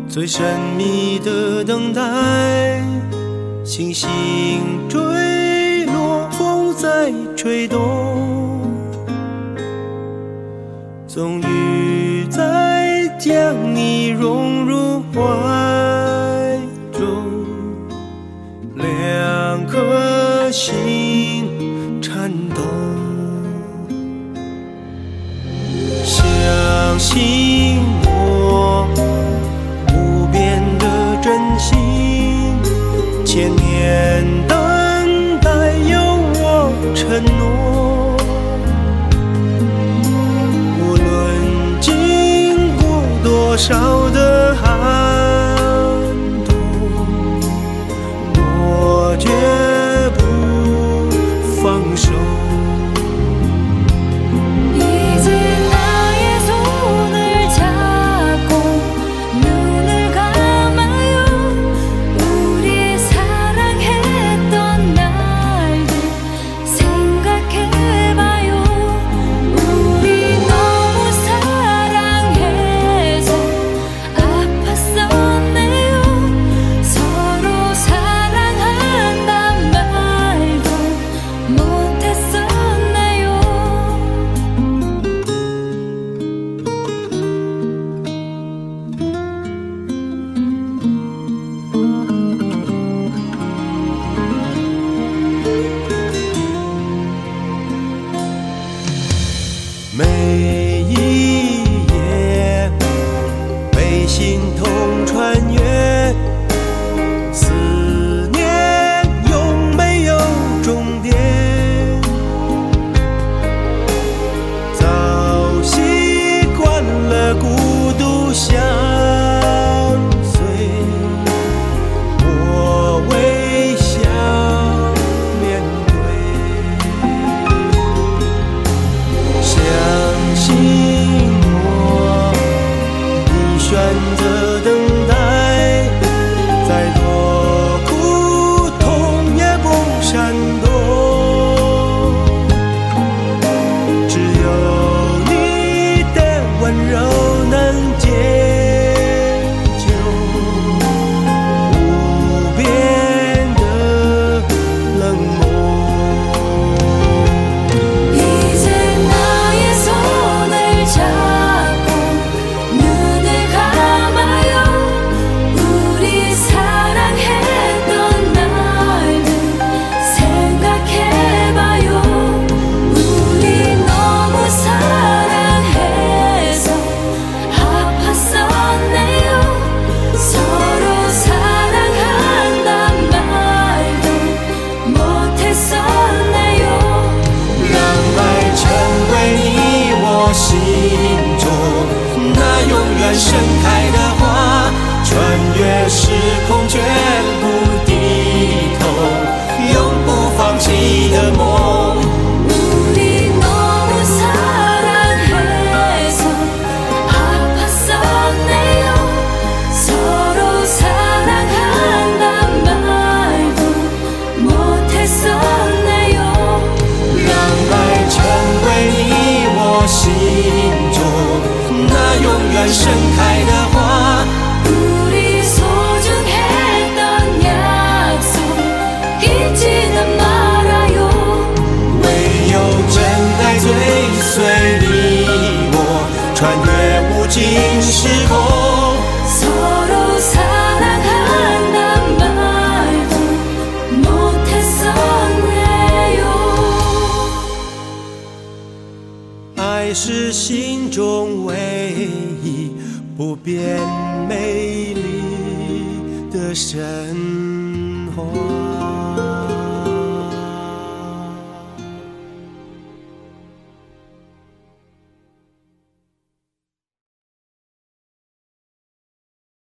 最神秘的等待，星星坠落，风在吹动，终于再将你融入怀中，两颗心颤动，相信我无边的真心，千年等待有我承诺，无论经过多少的寒冬，我绝不放手。每一夜被心痛穿越，思念永没有终点，早习惯了孤独相随，我微笑面对，相信我，你选择等待，再多苦痛也不闪躲，只有你的温柔能解救无边的冷漠。盛开的花，穿越时空绝不低头，永不放弃的梦。우리 너무 사랑해서 아팠었네요. 서로 사랑한단 말도 못했었네요. 让爱成为你我心中那永远盛开的花， 우리 소중했던 약속 잊지는 말아요. 唯有真爱追随你我，穿越无尽时空。 서로 사랑한단 말도 못했었네요. 爱是心中唯一不变美丽的神话。